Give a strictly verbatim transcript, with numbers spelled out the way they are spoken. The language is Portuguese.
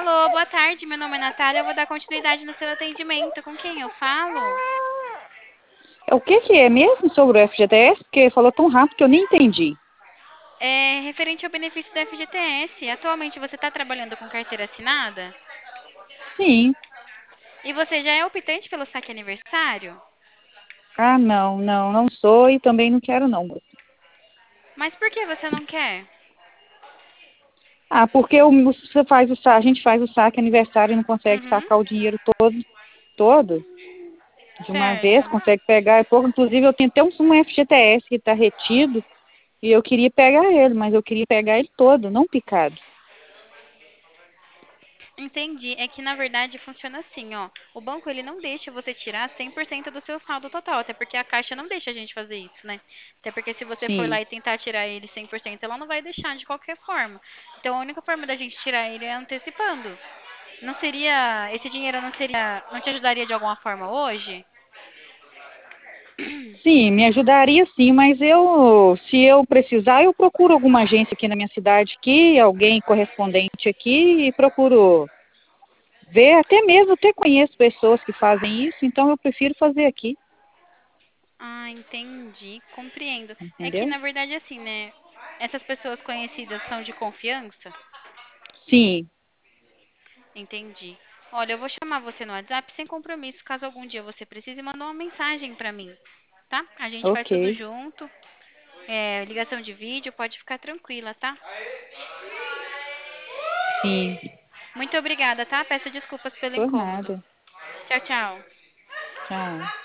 Alô, boa tarde. Meu nome é Natália. Eu vou dar continuidade no seu atendimento. Com quem eu falo? O que que é mesmo sobre o F G T S? Porque falou tão rápido que eu nem entendi. É referente ao benefício da F G T S. Atualmente você está trabalhando com carteira assinada? Sim. E você já é optante pelo saque aniversário? Ah, não, não, não sou e também não quero não, moça. Mas por que você não quer? Ah, porque o, você faz o, sa- a gente faz o saque aniversário e não consegue Uhum, sacar o dinheiro todo, todo de uma certo. vez, consegue pegar é pouco. Inclusive, eu tenho até um, um F G T S que está retido e eu queria pegar ele, mas eu queria pegar ele todo, não picado. Entendi. É que na verdade funciona assim, ó. O banco ele não deixa você tirar cem por cento do seu saldo total, até porque a Caixa não deixa a gente fazer isso, né? Até porque se você for Sim. lá e tentar tirar ele cem por cento, ela não vai deixar de qualquer forma. Então a única forma da gente tirar ele é antecipando. Não seria, esse dinheiro não seria, não te ajudaria de alguma forma hoje? Sim, me ajudaria sim, mas eu, se eu precisar, eu procuro alguma agência aqui na minha cidade, aqui, alguém correspondente aqui e procuro ver, até mesmo, até conheço pessoas que fazem isso, então eu prefiro fazer aqui, Ah, entendi, compreendo. É que entendeu? na verdade assim, né? Essas pessoas conhecidas são de confiança? Sim, Entendi. Olha, eu vou chamar você no WhatsApp sem compromisso, caso algum dia você precise, mandar uma mensagem pra mim, tá? A gente faz tudo ok, junto. É, ligação de vídeo, pode ficar tranquila, tá? sim, Muito obrigada, tá? Peço desculpas pelo por incômodo. nada, Tchau, tchau. tchau.